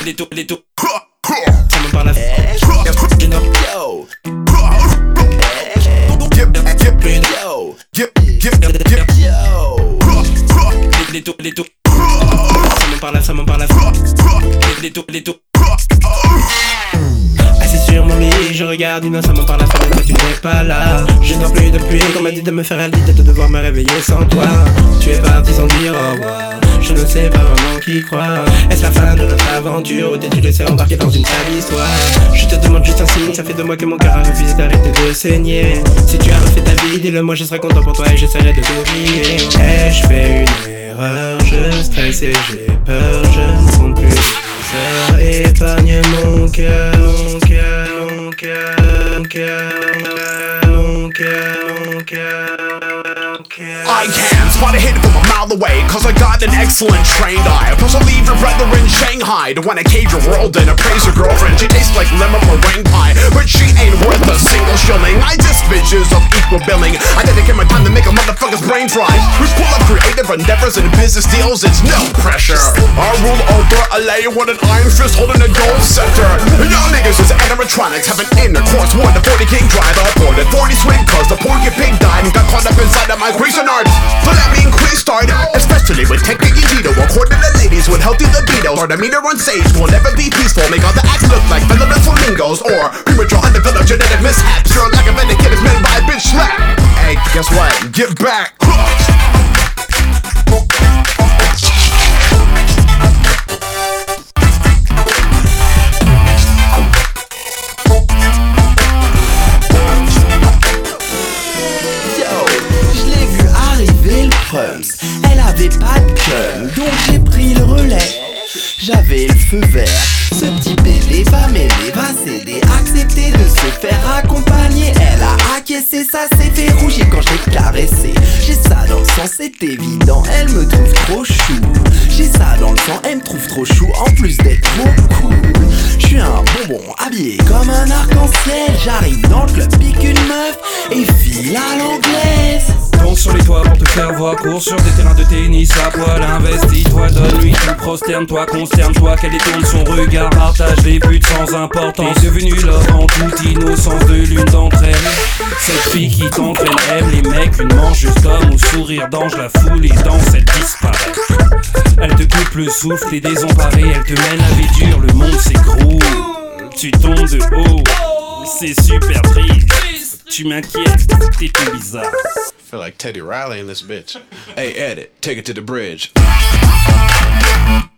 Ça me parle à you know, yo. Ça me parle à assis sur mon lit, je regarde une ça me parle à fenêtre, tu n'es pas là. Je dors plus depuis qu'on m'a dit de me faire à l'idée de devoir me réveiller sans toi. Tu es parti sans dire au revoir, je ne sais pas vraiment qui croire. Est-ce la fin de notre aventure ou t'es-tu laissé embarquer dans une sale histoire? Je te demande juste un signe, ça fait 2 mois que mon cœur a refusé d'arrêter de saigner. Si tu as refait ta vie, dis-le moi, je serai content pour toi et j'essaierai de t'oublier. Ai-je fait une erreur? Je stresse et j'ai peur, je ne compte plus les heures. Épargne mon cœur, mon cœur, mon cœur, mon cœur, mon cœur, mon cœur. I can spot a hit from a mile away, cause I got an excellent trained eye. Plus I'll leave your brother in Shanghai to wanna cage your world and appraise your girlfriend. She tastes like lemon meringue pie, but she ain't worth a single shilling. I diss bitches of equal billing. I dedicate my time to make a motherfucker's brain fry. We pull up creative endeavors and business deals, it's no pressure. I rule over LA with an iron fist holding a gold scepter. And y'all niggas is animatronics, have an intercourse, more than 40 king drive. I poured at 40 swing cause the porky pig died and got caught up inside of my creation art. So that mean quiz start, especially with technique and Gito. According to ladies with healthy libidos, or the meter on stage will never be peaceful. Make all the acts look like feathered flamingos, or premature undeveloped genetic mishaps. Your lack of etiquette is meant by a bitch slap. Hey, guess what? Get back. Elle avait pas de gun, donc j'ai pris le relais. J'avais le feu vert, ce petit bébé va m'aimer, va céder, accepter de se faire accompagner. Elle a acquiescé, ça s'est fait rougir quand je l'ai caressé. J'ai ça dans le sang, c'est évident, elle me trouve trop chou. J'ai ça dans le sang, elle me trouve trop chou, en plus d'être trop cool. J'suis un bonbon habillé comme un arc-en-ciel. J'arrive dans le club, pique une meuf et file à l'anglaise. Monte sur les toits pour te faire voir, cours sur des terrains de tennis à poil. Investis-toi, donne-lui tout, prosterne-toi, consterne-toi. Qu'elle détourne son regard, partage les buts sans importance. T'es devenu l'homme en toute innocence de l'une d'entre elles. Cette fille qui t'entraîne aime les mecs, une manche d'homme au sourire d'ange. La foule et danse, elle disparaît. Elle te coupe le souffle, t'es désemparé. Elle te mène à vie dure, le monde s'écroule. Tu tombes de haut, c'est super triste. Tu m'inquiètes, t'es tout bizarre. I feel like Teddy Riley in this bitch. Hey, edit, take it to the bridge.